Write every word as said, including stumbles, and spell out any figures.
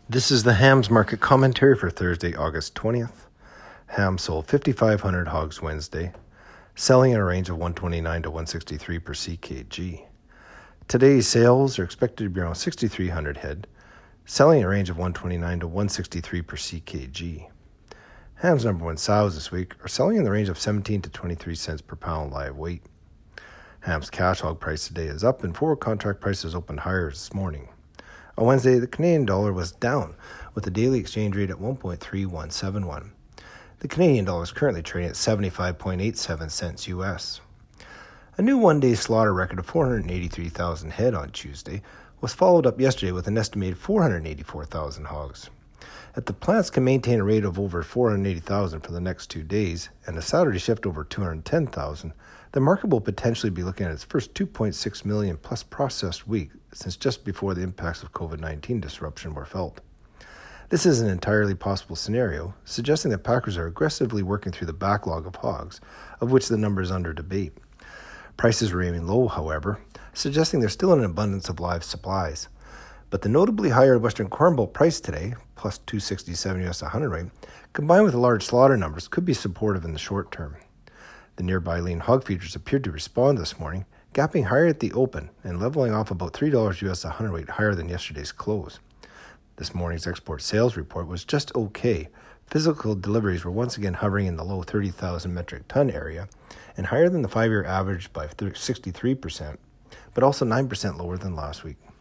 This is the hams market commentary for Thursday, August twentieth. Ham sold fifty-five hundred hogs Wednesday, selling in a range of one twenty-nine to one sixty-three per C K G. Today's sales are expected to be around sixty-three hundred head, selling in a range of one twenty-nine to one sixty-three per C K G. Ham's number one sows this week are selling in the range of seventeen to twenty-three cents per pound live weight. Ham's cash hog price today is up and forward contract prices opened higher this morning. On Wednesday, the Canadian dollar was down, with the daily exchange rate at one point three one seven one. The Canadian dollar is currently trading at seventy-five point eight seven cents U S. A new one-day slaughter record of four hundred eighty-three thousand head on Tuesday was followed up yesterday with an estimated four hundred eighty-four thousand hogs. If the plants can maintain a rate of over four hundred eighty thousand for the next two days and a Saturday shift over two hundred ten thousand, the market will potentially be looking at its first two point six million plus processed week since just before the impacts of COVID nineteen disruption were felt. This is an entirely possible scenario, suggesting that packers are aggressively working through the backlog of hogs, of which the number is under debate. Prices remain low, however, suggesting there's still an abundance of live supplies. But the notably higher Western Corn Belt price today, plus two sixty-seven U S a hundred rate, combined with the large slaughter numbers, could be supportive in the short term. The nearby lean hog features appeared to respond this morning, gapping higher at the open and leveling off about three dollars U S a hundred rate higher than yesterday's close. This morning's export sales report was just okay. Physical deliveries were once again hovering in the low thirty thousand metric ton area and higher than the five-year average by sixty-three percent, but also nine percent lower than last week.